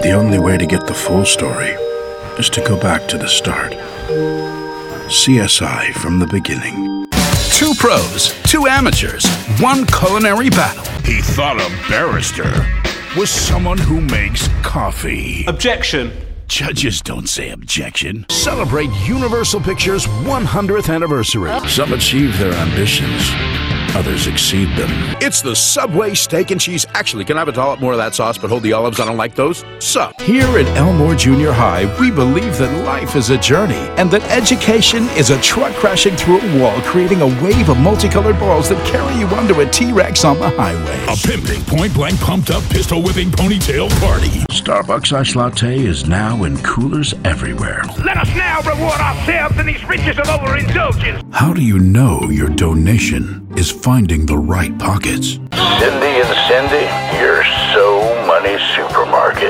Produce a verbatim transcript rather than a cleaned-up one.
The only way to get the full story is to go back to the start. C S I from the beginning. Two pros, two amateurs, one culinary battle. He thought a barrister was someone who makes coffee. Objection. Judges don't say objection. Celebrate Universal Pictures' one hundredth anniversary. Some achieve their ambitions. Others exceed them. It's the Subway Steak and Cheese. Actually, can I have a dollop more of that sauce, but hold the olives? I don't like those. Sub. Here at Elmore Junior High, we believe that life is a journey and that education is a truck crashing through a wall, creating a wave of multicolored balls that carry you onto a T-Rex on the highway. A pimping, point-blank, pumped-up, pistol-whipping ponytail party. Starbucks Iced Latte is now in coolers everywhere. Let us now reward ourselves in these riches of overindulgence. How do you know your donation is finding the right pockets? Cindy and Cindy, your So Money Supermarket.